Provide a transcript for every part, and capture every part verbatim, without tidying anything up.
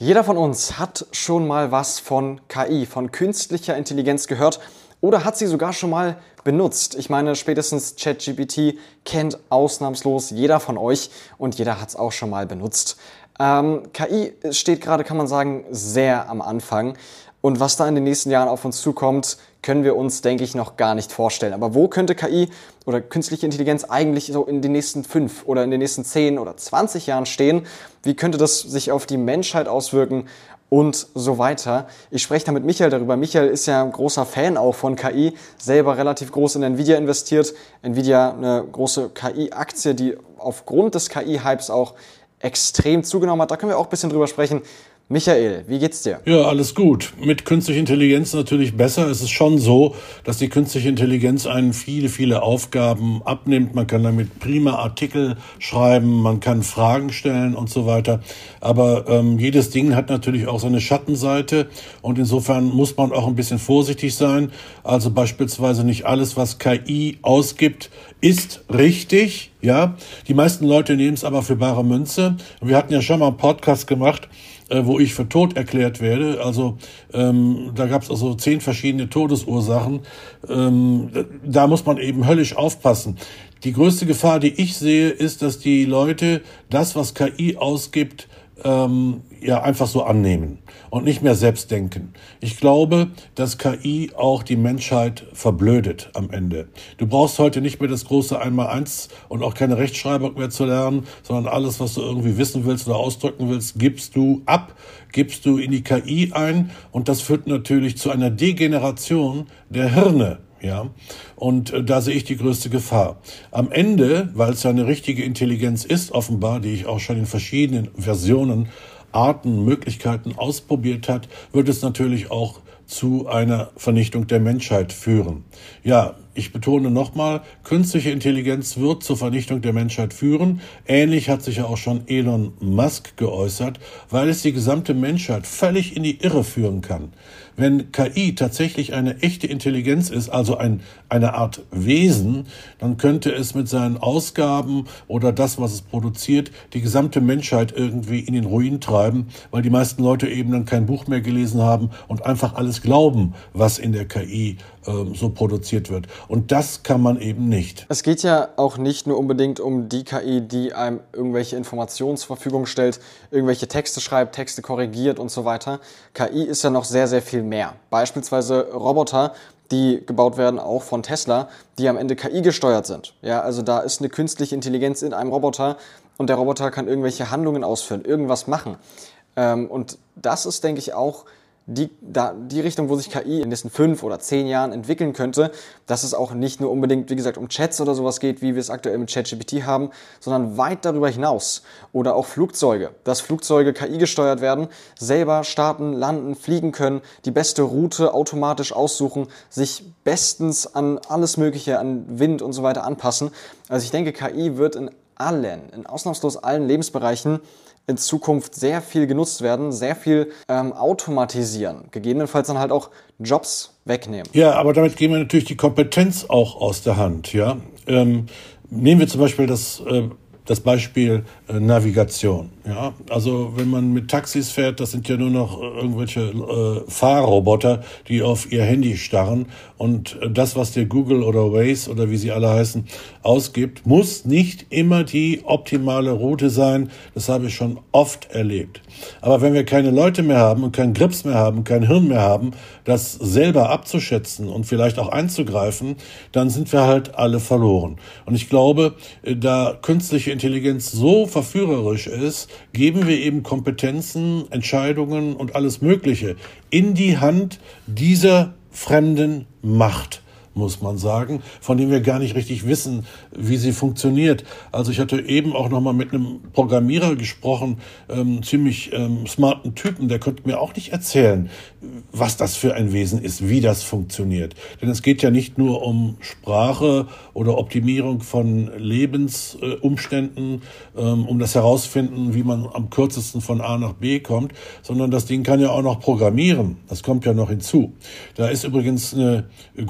Jeder von uns hat schon mal was von K I, von künstlicher Intelligenz gehört oder hat sie sogar schon mal benutzt. Ich meine, spätestens ChatGPT kennt ausnahmslos jeder von euch und jeder hat es auch schon mal benutzt. Ähm, K I steht gerade, kann man sagen, sehr am Anfang. Und was da in den nächsten Jahren auf uns zukommt, können wir uns, denke ich, noch gar nicht vorstellen. Aber wo könnte K I oder künstliche Intelligenz eigentlich so in den nächsten fünf oder in den nächsten zehn oder zwanzig Jahren stehen? Wie könnte das sich auf die Menschheit auswirken und so weiter? Ich spreche da mit Michael darüber. Michael ist ja ein großer Fan auch von K I, selber relativ groß in Nvidia investiert. Nvidia eine große K I-Aktie, die aufgrund des K I-Hypes auch extrem zugenommen hat. Da können wir auch ein bisschen drüber sprechen. Michael, wie geht's dir? Ja, alles gut. Mit künstlicher Intelligenz natürlich besser. Es ist schon so, dass die künstliche Intelligenz einen viele, viele Aufgaben abnimmt. Man kann damit prima Artikel schreiben, man kann Fragen stellen und so weiter. Aber ähm, jedes Ding hat natürlich auch seine Schattenseite und insofern muss man auch ein bisschen vorsichtig sein. Also beispielsweise nicht alles, was K I ausgibt, ist richtig. Ja, die meisten Leute nehmen es aber für bare Münze. Wir hatten ja schon mal einen Podcast gemacht, wo ich für tot erklärt werde. Also ähm, da gab es also zehn verschiedene Todesursachen. Ähm, da muss man eben höllisch aufpassen. Die größte Gefahr, die ich sehe, ist, dass die Leute das, was K I ausgibt, ähm, ja einfach so annehmen und nicht mehr selbst denken. Ich glaube, dass K I auch die Menschheit verblödet am Ende. Du brauchst heute nicht mehr das große Einmaleins und auch keine Rechtschreibung mehr zu lernen, sondern alles, was du irgendwie wissen willst oder ausdrücken willst, gibst du ab, gibst du in die K I ein und das führt natürlich zu einer Degeneration der Hirne. Ja, und äh, da sehe ich die größte Gefahr. Am Ende, weil es ja eine richtige Intelligenz ist, offenbar, die ich auch schon in verschiedenen Versionen, Arten, Möglichkeiten ausprobiert hat, wird es natürlich auch zu einer Vernichtung der Menschheit führen. Ja, ich betone nochmal, künstliche Intelligenz wird zur Vernichtung der Menschheit führen. Ähnlich hat sich ja auch schon Elon Musk geäußert, weil es die gesamte Menschheit völlig in die Irre führen kann. Wenn K I tatsächlich eine echte Intelligenz ist, also ein, eine Art Wesen, dann könnte es mit seinen Ausgaben oder das, was es produziert, die gesamte Menschheit irgendwie in den Ruin treiben, weil die meisten Leute eben dann kein Buch mehr gelesen haben und einfach alles glauben, was in der K I äh, so produziert wird. Und das kann man eben nicht. Es geht ja auch nicht nur unbedingt um die K I, die einem irgendwelche Informationen zur Verfügung stellt, irgendwelche Texte schreibt, Texte korrigiert und so weiter. K I ist ja noch sehr, sehr viel mehr. Beispielsweise Roboter, die gebaut werden, auch von Tesla, die am Ende K I gesteuert sind. Ja, also da ist eine künstliche Intelligenz in einem Roboter und der Roboter kann irgendwelche Handlungen ausführen, irgendwas machen. Ähm, und das ist, denke ich, auch Die, da, die Richtung, wo sich K I in den nächsten fünf oder zehn Jahren entwickeln könnte, dass es auch nicht nur unbedingt, wie gesagt, um Chats oder sowas geht, wie wir es aktuell mit ChatGPT haben, sondern weit darüber hinaus. Oder auch Flugzeuge, dass Flugzeuge K I gesteuert werden, selber starten, landen, fliegen können, die beste Route automatisch aussuchen, sich bestens an alles Mögliche, an Wind und so weiter anpassen. Also ich denke, K I wird in allen, in ausnahmslos allen Lebensbereichen in Zukunft sehr viel genutzt werden, sehr viel ähm, automatisieren, gegebenenfalls dann halt auch Jobs wegnehmen. Ja, aber damit gehen wir natürlich die Kompetenz auch aus der Hand. Ja, ähm, nehmen wir zum Beispiel das äh, das Beispiel äh, Navigation. Ja, also wenn man mit Taxis fährt, das sind ja nur noch irgendwelche äh, Fahrroboter, die auf ihr Handy starren und das, was der Google oder Waze oder wie sie alle heißen, ausgibt, muss nicht immer die optimale Route sein. Das habe ich schon oft erlebt. Aber wenn wir keine Leute mehr haben und keinen Grips mehr haben, kein Hirn mehr haben, das selber abzuschätzen und vielleicht auch einzugreifen, dann sind wir halt alle verloren. Und ich glaube, da künstliche Intelligenz so verführerisch ist, geben wir eben Kompetenzen, Entscheidungen und alles Mögliche in die Hand dieser fremden Macht, muss man sagen, von dem wir gar nicht richtig wissen, wie sie funktioniert. Also ich hatte eben auch noch mal mit einem Programmierer gesprochen, ähm, ziemlich ähm, smarten Typen, der konnte mir auch nicht erzählen, was das für ein Wesen ist, wie das funktioniert. Denn es geht ja nicht nur um Sprache oder Optimierung von Lebensumständen, äh, ähm, um das herausfinden, wie man am kürzesten von A nach B kommt, sondern das Ding kann ja auch noch programmieren. Das kommt ja noch hinzu. Da ist übrigens eine große Gefahr,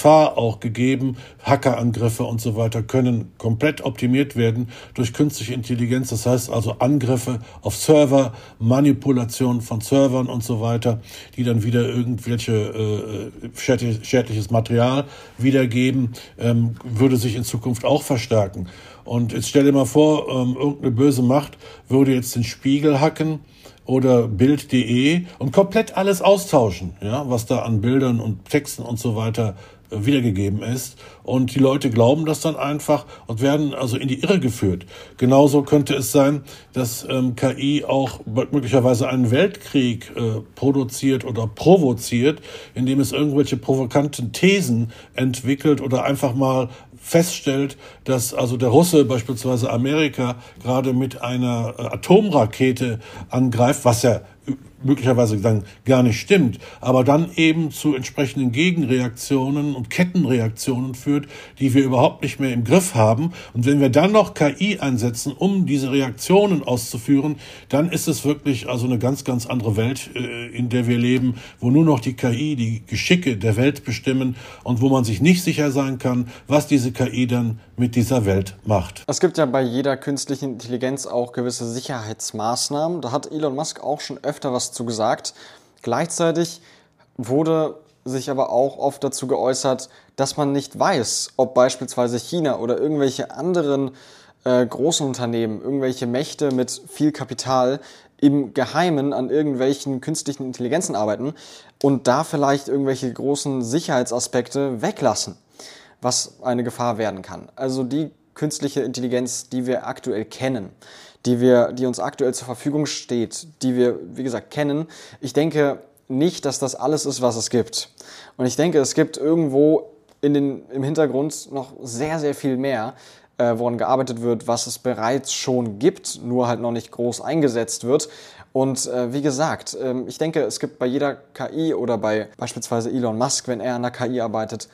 Gefahr auch gegeben. Hackerangriffe und so weiter können komplett optimiert werden durch künstliche Intelligenz. Das heißt also Angriffe auf Server, Manipulation von Servern und so weiter, die dann wieder irgendwelche äh, schädliches Material wiedergeben, ähm, würde sich in Zukunft auch verstärken. Und jetzt stell dir mal vor, ähm, irgendeine böse Macht würde jetzt den Spiegel hacken oder Bild punkt de und komplett alles austauschen, ja, was da an Bildern und Texten und so weiter äh, wiedergegeben ist. Und die Leute glauben das dann einfach und werden also in die Irre geführt. Genauso könnte es sein, dass ähm, K I auch möglicherweise einen Weltkrieg äh, produziert oder provoziert, indem es irgendwelche provokanten Thesen entwickelt oder einfach mal feststellt, dass also der Russe beispielsweise Amerika gerade mit einer Atomrakete angreift, was ja möglicherweise dann gar nicht stimmt, aber dann eben zu entsprechenden Gegenreaktionen und Kettenreaktionen führt, die wir überhaupt nicht mehr im Griff haben. Und wenn wir dann noch K I einsetzen, um diese Reaktionen auszuführen, dann ist es wirklich also eine ganz, ganz andere Welt, in der wir leben, wo nur noch die K I die Geschicke der Welt bestimmen und wo man sich nicht sicher sein kann, was diese K I dann mit dieser Welt macht. Es gibt ja bei jeder künstlichen Intelligenz auch gewisse Sicherheitsmaßnahmen. Da hat Elon Musk auch schon öfter was zu gesagt. Gleichzeitig wurde sich aber auch oft dazu geäußert, dass man nicht weiß, ob beispielsweise China oder irgendwelche anderen äh, großen Unternehmen, irgendwelche Mächte mit viel Kapital im Geheimen an irgendwelchen künstlichen Intelligenzen arbeiten und da vielleicht irgendwelche großen Sicherheitsaspekte weglassen, was eine Gefahr werden kann. Also die künstliche Intelligenz, die wir aktuell kennen, die wir, die uns aktuell zur Verfügung steht, die wir, wie gesagt, kennen. Ich denke nicht, dass das alles ist, was es gibt. Und ich denke, es gibt irgendwo in den, im Hintergrund noch sehr, sehr viel mehr, äh, woran gearbeitet wird, was es bereits schon gibt, nur halt noch nicht groß eingesetzt wird. Und äh, wie gesagt, äh, ich denke, es gibt bei jeder K I oder bei beispielsweise Elon Musk, wenn er an der K I arbeitet,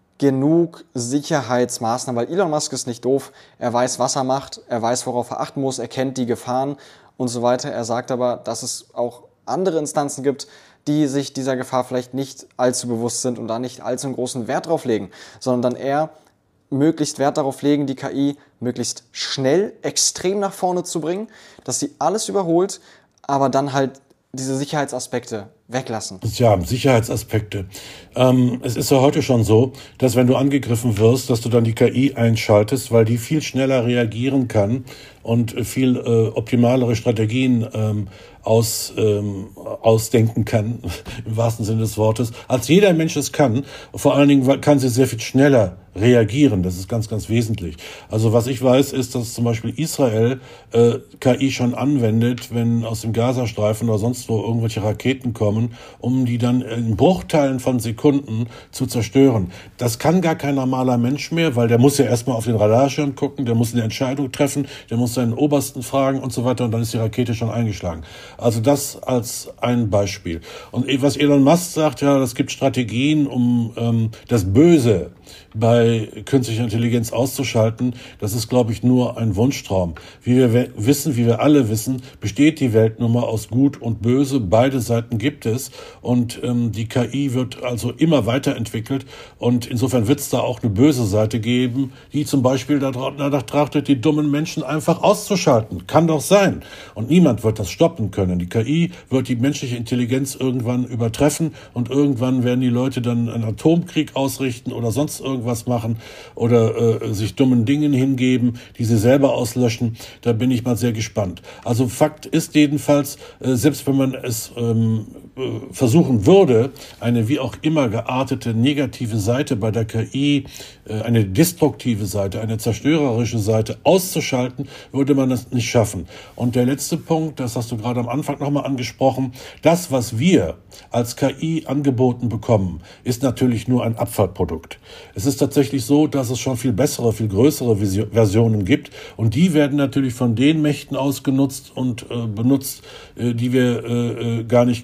genug Sicherheitsmaßnahmen, weil Elon Musk ist nicht doof, er weiß, was er macht, er weiß, worauf er achten muss, er kennt die Gefahren und so weiter. Er sagt aber, dass es auch andere Instanzen gibt, die sich dieser Gefahr vielleicht nicht allzu bewusst sind und da nicht allzu einen großen Wert drauf legen, sondern dann eher möglichst Wert darauf legen, die K I möglichst schnell, extrem nach vorne zu bringen, dass sie alles überholt, aber dann halt diese Sicherheitsaspekte weglassen. Ja, Sicherheitsaspekte. Ähm, es ist ja heute schon so, dass wenn du angegriffen wirst, dass du dann die K I einschaltest, weil die viel schneller reagieren kann und viel äh, optimalere Strategien ähm, aus, ähm, ausdenken kann, im wahrsten Sinne des Wortes, als jeder Mensch es kann. Vor allen Dingen kann sie sehr viel schneller reagieren. Das ist ganz, ganz wesentlich. Also was ich weiß, ist, dass zum Beispiel Israel äh, K I schon anwendet, wenn aus dem Gazastreifen oder sonst wo irgendwelche Raketen kommen, um die dann in Bruchteilen von Sekunden zu zerstören. Das kann gar kein normaler Mensch mehr, weil der muss ja erstmal auf den Radarschirm gucken, der muss eine Entscheidung treffen, der muss seinen Obersten fragen und so weiter und dann ist die Rakete schon eingeschlagen. Also das als ein Beispiel. Und was Elon Musk sagt, ja, es gibt Strategien, um ähm, das Böse bei künstlicher Intelligenz auszuschalten, das ist, glaube ich, nur ein Wunschtraum. Wie wir wissen, wie wir alle wissen, besteht die Welt nun mal aus Gut und Böse. Beide Seiten gibt es und ähm, die K I wird also immer weiterentwickelt und insofern wird es da auch eine böse Seite geben, die zum Beispiel danach trachtet, die dummen Menschen einfach auszuschalten. Kann doch sein. Und niemand wird das stoppen können. Die K I wird die menschliche Intelligenz irgendwann übertreffen und irgendwann werden die Leute dann einen Atomkrieg ausrichten oder sonst irgendwas machen oder äh, sich dummen Dingen hingeben, die sie selber auslöschen. Da bin ich mal sehr gespannt. Also Fakt ist jedenfalls, äh, selbst wenn man es ähm, äh, versuchen würde, eine wie auch immer geartete negative Seite bei der K I, äh, eine destruktive Seite, eine zerstörerische Seite auszuschalten, würde man das nicht schaffen. Und der letzte Punkt, das hast du gerade am Anfang nochmal angesprochen, das, was wir als K I angeboten bekommen, ist natürlich nur ein Abfallprodukt. Es ist tatsächlich so, dass es schon viel bessere, viel größere Versionen gibt und die werden natürlich von den Mächten ausgenutzt und äh, benutzt, äh, die wir äh, gar nicht kennen.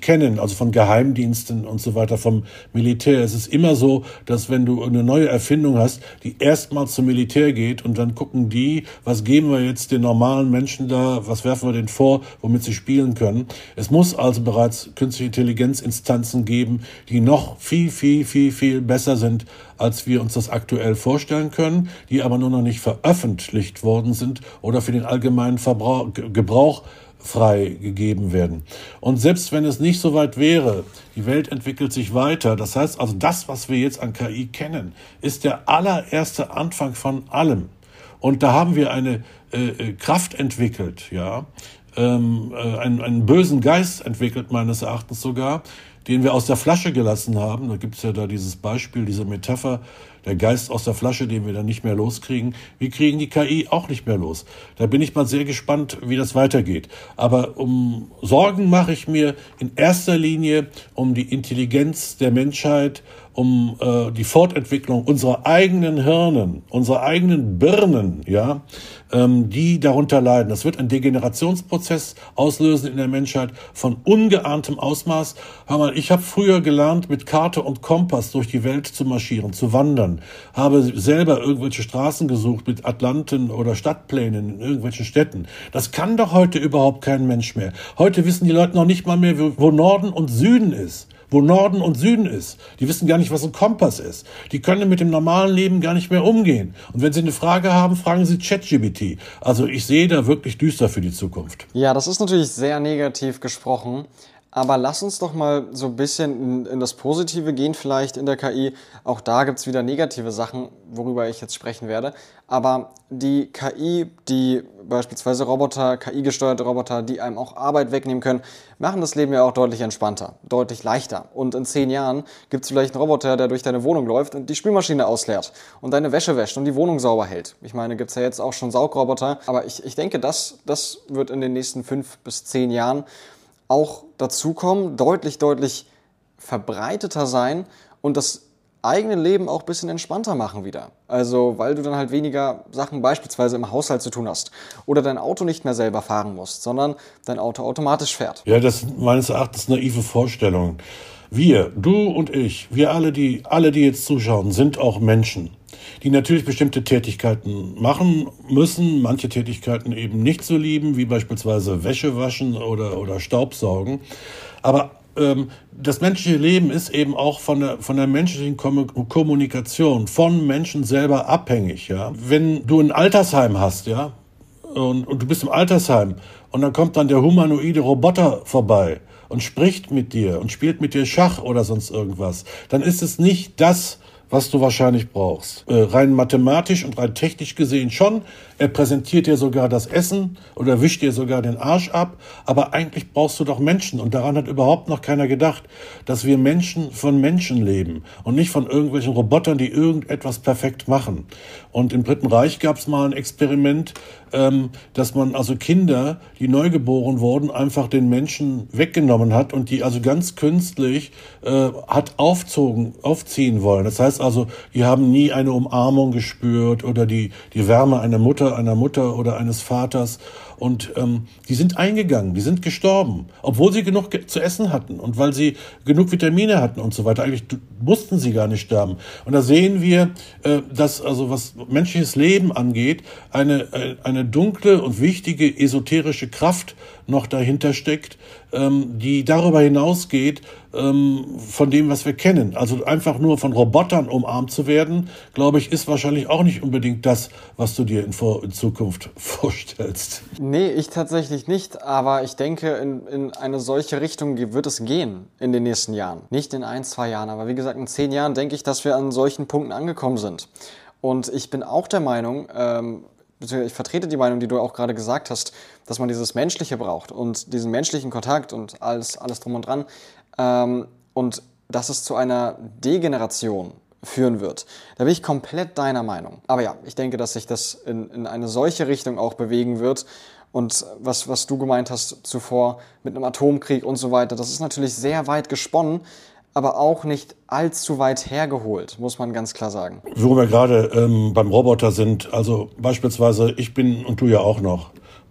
also von Geheimdiensten und so weiter, vom Militär. Es ist immer so, dass wenn du eine neue Erfindung hast, die erstmal zum Militär geht und dann gucken die, was geben wir jetzt den normalen Menschen da, was werfen wir denen vor, womit sie spielen können. Es muss also bereits künstliche Intelligenzinstanzen geben, die noch viel, viel, viel, viel besser sind, als wir uns das aktuell vorstellen können, die aber nur noch nicht veröffentlicht worden sind oder für den allgemeinen Verbrauch, Gebrauch freigegeben werden. Und selbst wenn es nicht so weit wäre, die Welt entwickelt sich weiter. Das heißt also, das, was wir jetzt an K I kennen, ist der allererste Anfang von allem. Und da haben wir eine äh, Kraft entwickelt, ja, ähm, äh, einen, einen bösen Geist entwickelt, meines Erachtens sogar, den wir aus der Flasche gelassen haben. Da gibt es ja da dieses Beispiel, diese Metapher, der Geist aus der Flasche, den wir dann nicht mehr loskriegen. Wir kriegen die K I auch nicht mehr los. Da bin ich mal sehr gespannt, wie das weitergeht. Aber um Sorgen mache ich mir in erster Linie um die Intelligenz der Menschheit, um äh, die Fortentwicklung unserer eigenen Hirnen, unserer eigenen Birnen, ja, ähm, die darunter leiden. Das wird einen Degenerationsprozess auslösen in der Menschheit von ungeahntem Ausmaß. Hör mal, ich habe früher gelernt, mit Karte und Kompass durch die Welt zu marschieren, zu wandern, habe selber irgendwelche Straßen gesucht mit Atlanten oder Stadtplänen in irgendwelchen Städten. Das kann doch heute überhaupt kein Mensch mehr. Heute wissen die Leute noch nicht mal mehr, wo Norden und Süden ist. Wo Norden und Süden ist. Die wissen gar nicht, was ein Kompass ist. Die können mit dem normalen Leben gar nicht mehr umgehen. Und wenn sie eine Frage haben, fragen sie ChatGPT. Also ich sehe da wirklich düster für die Zukunft. Ja, das ist natürlich sehr negativ gesprochen. Aber lass uns doch mal so ein bisschen in, in das Positive gehen vielleicht in der K I. Auch da gibt's wieder negative Sachen, worüber ich jetzt sprechen werde. Aber die K I, die beispielsweise Roboter, K I-gesteuerte Roboter, die einem auch Arbeit wegnehmen können, machen das Leben ja auch deutlich entspannter, deutlich leichter. Und in zehn Jahren gibt's vielleicht einen Roboter, der durch deine Wohnung läuft und die Spülmaschine ausleert und deine Wäsche wäscht und die Wohnung sauber hält. Ich meine, gibt's ja jetzt auch schon Saugroboter. Aber ich, ich denke, das, das wird in den nächsten fünf bis zehn Jahren auch dazukommen, deutlich, deutlich verbreiteter sein und das eigene Leben auch ein bisschen entspannter machen wieder. Also, weil du dann halt weniger Sachen beispielsweise im Haushalt zu tun hast oder dein Auto nicht mehr selber fahren musst, sondern dein Auto automatisch fährt. Ja, das sind meines Erachtens naive Vorstellungen. Wir, du und ich, wir alle, die, alle, die jetzt zuschauen, sind auch Menschen, die natürlich bestimmte Tätigkeiten machen müssen, manche Tätigkeiten eben nicht so lieben, wie beispielsweise Wäsche waschen oder, oder Staubsaugen. Aber ähm, das menschliche Leben ist eben auch von der, von der menschlichen Kom- Kommunikation, von Menschen selber abhängig. Ja? Wenn du ein Altersheim hast, ja, und, und du bist im Altersheim und dann kommt dann der humanoide Roboter vorbei und spricht mit dir und spielt mit dir Schach oder sonst irgendwas, dann ist es nicht das, was du wahrscheinlich brauchst. Äh, rein mathematisch und rein technisch gesehen schon. Er präsentiert dir sogar das Essen oder wischt dir sogar den Arsch ab. Aber eigentlich brauchst du doch Menschen. Und daran hat überhaupt noch keiner gedacht, dass wir Menschen von Menschen leben und nicht von irgendwelchen Robotern, die irgendetwas perfekt machen. Und im Dritten Reich gab es mal ein Experiment, ähm, dass man also Kinder, die neu geboren wurden, einfach den Menschen weggenommen hat und die also ganz künstlich äh, hat aufzogen, aufziehen wollen. Das heißt also, die haben nie eine Umarmung gespürt oder die, die Wärme einer Mutter, einer Mutter oder eines Vaters. Und ähm, die sind eingegangen, die sind gestorben, obwohl sie genug ge- zu essen hatten und weil sie genug Vitamine hatten und so weiter. Eigentlich mussten sie gar nicht sterben. Und da sehen wir, äh, dass also was menschliches Leben angeht, eine, äh, eine dunkle und wichtige esoterische Kraft noch dahinter steckt, ähm, die darüber hinausgeht ähm, von dem, was wir kennen. Also einfach nur von Robotern umarmt zu werden, glaube ich, ist wahrscheinlich auch nicht unbedingt das, was du dir in, Vor- in Zukunft vorstellst. Nee, ich tatsächlich nicht, aber ich denke, in, in eine solche Richtung wird es gehen in den nächsten Jahren. Nicht in ein, zwei Jahren, aber wie gesagt, in zehn Jahren denke ich, dass wir an solchen Punkten angekommen sind. Und ich bin auch der Meinung, ähm, beziehungsweise ich vertrete die Meinung, die du auch gerade gesagt hast, dass man dieses Menschliche braucht und diesen menschlichen Kontakt und alles, alles drum und dran. Ähm, und dass es zu einer Degeneration führen wird. Da bin ich komplett deiner Meinung. Aber ja, ich denke, dass sich das in, in eine solche Richtung auch bewegen wird. Und was, was du gemeint hast zuvor mit einem Atomkrieg und so weiter, das ist natürlich sehr weit gesponnen, aber auch nicht allzu weit hergeholt, muss man ganz klar sagen. Wo wir gerade ähm, beim Roboter sind, also beispielsweise, ich bin und du ja auch noch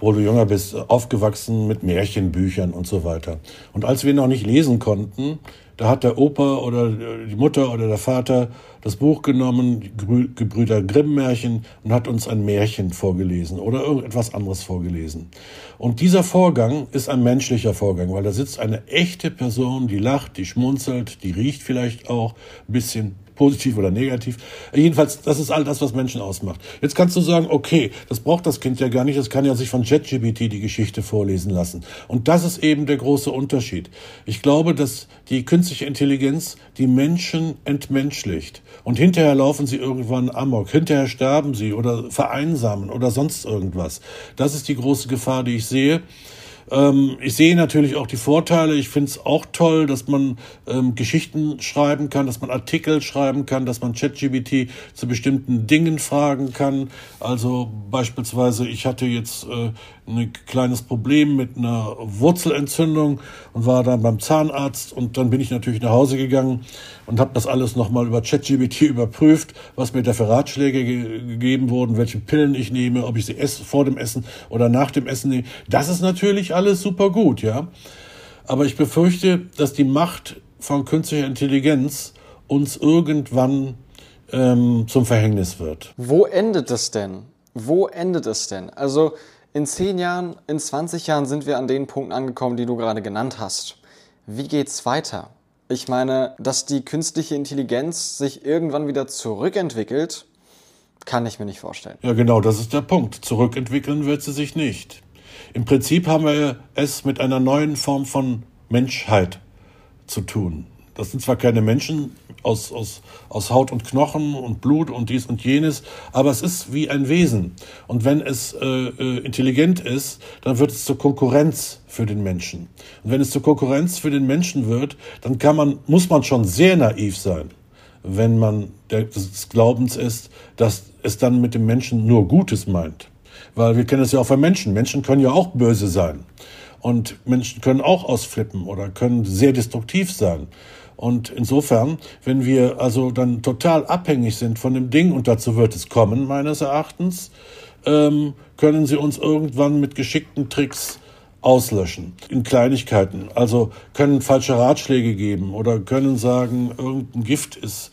wo du jünger bist, aufgewachsen mit Märchenbüchern und so weiter. Und als wir noch nicht lesen konnten, da hat der Opa oder die Mutter oder der Vater das Buch genommen, die Gebrüder Grimm-Märchen, und hat uns ein Märchen vorgelesen oder irgendetwas anderes vorgelesen. Und dieser Vorgang ist ein menschlicher Vorgang, weil da sitzt eine echte Person, die lacht, die schmunzelt, die riecht vielleicht auch ein bisschen positiv oder negativ. Jedenfalls, das ist all das, was Menschen ausmacht. Jetzt kannst du sagen, okay, das braucht das Kind ja gar nicht, das kann ja sich von ChatGPT die Geschichte vorlesen lassen. Und das ist eben der große Unterschied. Ich glaube, dass die künstliche Intelligenz die Menschen entmenschlicht. Und hinterher laufen sie irgendwann amok, hinterher sterben sie oder vereinsamen oder sonst irgendwas. Das ist die große Gefahr, die ich sehe. Ähm, ich sehe natürlich auch die Vorteile. Ich finde es auch toll, dass man ähm, Geschichten schreiben kann, dass man Artikel schreiben kann, dass man ChatGPT zu bestimmten Dingen fragen kann. Also beispielsweise, ich hatte jetzt äh, ein kleines Problem mit einer Wurzelentzündung und war dann beim Zahnarzt, und dann bin ich natürlich nach Hause gegangen und habe das alles nochmal über ChatGPT überprüft, was mir da für Ratschläge ge- gegeben wurden, welche Pillen ich nehme, ob ich sie esse vor dem Essen oder nach dem Essen nehme. Das ist natürlich alles super gut, ja. Aber ich befürchte, dass die Macht von künstlicher Intelligenz uns irgendwann ähm, zum Verhängnis wird. Wo endet es denn? Wo endet es denn? Also in zehn Jahren, in zwanzig Jahren sind wir an den Punkten angekommen, die du gerade genannt hast. Wie geht's weiter? Ich meine, dass die künstliche Intelligenz sich irgendwann wieder zurückentwickelt, kann ich mir nicht vorstellen. Ja, genau, das ist der Punkt. Zurückentwickeln wird sie sich nicht. Im Prinzip haben wir es mit einer neuen Form von Menschheit zu tun. Das sind zwar keine Menschen aus, aus, aus Haut und Knochen und Blut und dies und jenes, aber es ist wie ein Wesen. Und wenn es äh, äh, intelligent ist, dann wird es zur Konkurrenz für den Menschen. Und wenn es zur Konkurrenz für den Menschen wird, dann kann man, muss man schon sehr naiv sein, wenn man der, des Glaubens ist, dass es dann mit dem Menschen nur Gutes meint. Weil wir kennen es ja auch von Menschen. Menschen können ja auch böse sein. Und Menschen können auch ausflippen oder können sehr destruktiv sein. Und insofern, wenn wir also dann total abhängig sind von dem Ding, und dazu wird es kommen, meines Erachtens, ähm, können sie uns irgendwann mit geschickten Tricks auslöschen. In Kleinigkeiten. Also können falsche Ratschläge geben oder können sagen, irgendein Gift ist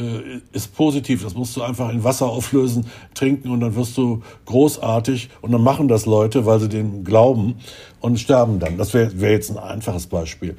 ist positiv, das musst du einfach in Wasser auflösen, trinken, und dann wirst du großartig, und dann machen das Leute, weil sie dem glauben, und sterben dann. Das wäre wär jetzt ein einfaches Beispiel.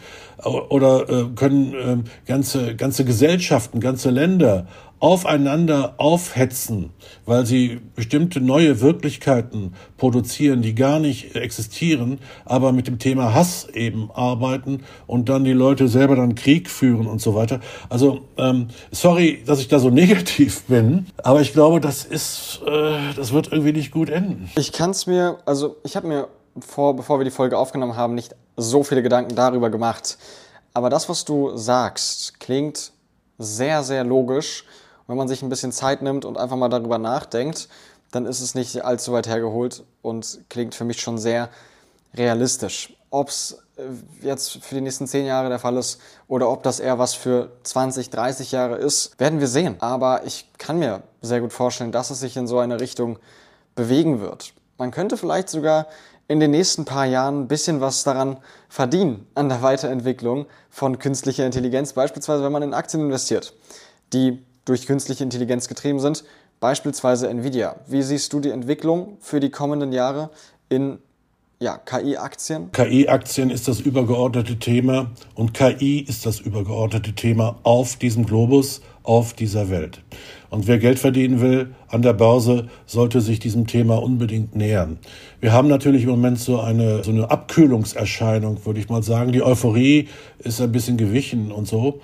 Oder äh, können äh, ganze, ganze Gesellschaften, ganze Länder aufeinander aufhetzen, weil sie bestimmte neue Wirklichkeiten produzieren, die gar nicht existieren, aber mit dem Thema Hass eben arbeiten und dann die Leute selber dann Krieg führen und so weiter. Also ähm, sorry, dass ich da so negativ bin, aber ich glaube, das ist, äh, das wird irgendwie nicht gut enden. Ich kann es mir, also ich habe mir vor, bevor wir die Folge aufgenommen haben, nicht so viele Gedanken darüber gemacht. Aber das, was du sagst, klingt sehr, sehr logisch. Wenn man sich ein bisschen Zeit nimmt und einfach mal darüber nachdenkt, dann ist es nicht allzu weit hergeholt und klingt für mich schon sehr realistisch. Ob es jetzt für die nächsten zehn Jahre der Fall ist oder ob das eher was für zwanzig, dreißig Jahre ist, werden wir sehen. Aber ich kann mir sehr gut vorstellen, dass es sich in so eine Richtung bewegen wird. Man könnte vielleicht sogar in den nächsten paar Jahren ein bisschen was daran verdienen, an der Weiterentwicklung von künstlicher Intelligenz, beispielsweise wenn man in Aktien investiert, die durch künstliche Intelligenz getrieben sind, beispielsweise Nvidia. Wie siehst du die Entwicklung für die kommenden Jahre in ja, K I-Aktien? K I-Aktien ist das übergeordnete Thema, und K I ist das übergeordnete Thema auf diesem Globus, auf dieser Welt. Und wer Geld verdienen will an der Börse, sollte sich diesem Thema unbedingt nähern. Wir haben natürlich im Moment so eine, so eine Abkühlungserscheinung, würde ich mal sagen. Die Euphorie ist ein bisschen gewichen und so.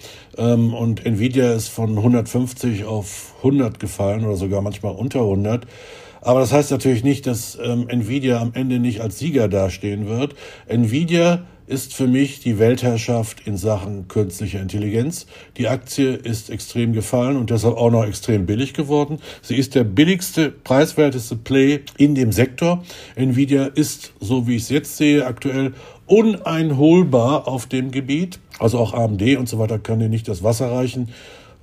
Und Nvidia ist von hundertfünfzig auf hundert gefallen oder sogar manchmal unter hundert. Aber das heißt natürlich nicht, dass ähm, Nvidia am Ende nicht als Sieger dastehen wird. Nvidia ist für mich die Weltherrschaft in Sachen künstlicher Intelligenz. Die Aktie ist extrem gefallen und deshalb auch noch extrem billig geworden. Sie ist der billigste, preiswerteste Play in dem Sektor. Nvidia ist, so wie ich es jetzt sehe, aktuell uneinholbar auf dem Gebiet. Also auch A M D und so weiter kann dir nicht das Wasser reichen.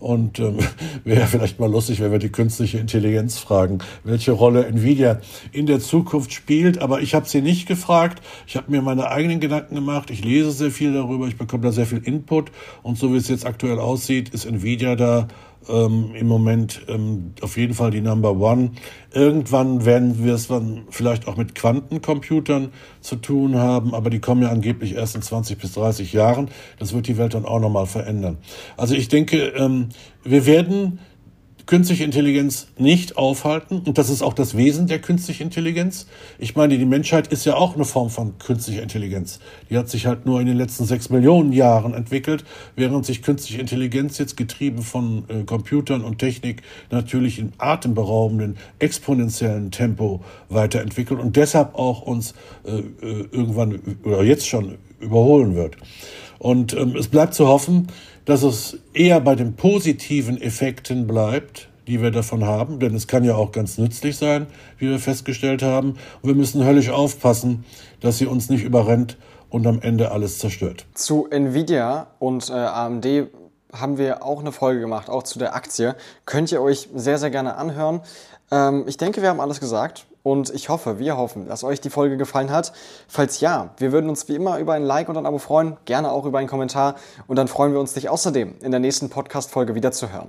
Und ähm, wäre vielleicht mal lustig, wenn wir die künstliche Intelligenz fragen, welche Rolle Nvidia in der Zukunft spielt. Aber ich habe sie nicht gefragt. Ich habe mir meine eigenen Gedanken gemacht. Ich lese sehr viel darüber. Ich bekomme da sehr viel Input. Und so wie es jetzt aktuell aussieht, ist Nvidia da ähm, im Moment ähm, auf jeden Fall die Number One. Irgendwann werden wir es dann vielleicht auch mit Quantencomputern zu tun haben, aber die kommen ja angeblich erst in zwanzig bis dreißig Jahren. Das wird die Welt dann auch nochmal verändern. Also ich denke, ähm, wir werden künstliche Intelligenz nicht aufhalten. Und das ist auch das Wesen der künstlichen Intelligenz. Ich meine, die Menschheit ist ja auch eine Form von künstlicher Intelligenz. Die hat sich halt nur in den letzten sechs Millionen Jahren entwickelt, während sich künstliche Intelligenz jetzt getrieben von äh, Computern und Technik natürlich in atemberaubenden, exponentiellen Tempo weiterentwickelt und deshalb auch uns äh, irgendwann oder jetzt schon überholen wird. Und ähm, es bleibt zu hoffen, dass es eher bei den positiven Effekten bleibt, die wir davon haben, denn es kann ja auch ganz nützlich sein, wie wir festgestellt haben. Und wir müssen höllisch aufpassen, dass sie uns nicht überrennt und am Ende alles zerstört. Zu Nvidia und äh, A M D haben wir auch eine Folge gemacht, auch zu der Aktie. Könnt ihr euch sehr, sehr gerne anhören. Ähm, ich denke, wir haben alles gesagt. Und ich hoffe, wir hoffen, dass euch die Folge gefallen hat. Falls ja, wir würden uns wie immer über ein Like und ein Abo freuen, gerne auch über einen Kommentar. Und dann freuen wir uns, dich außerdem in der nächsten Podcast-Folge wieder zu hören.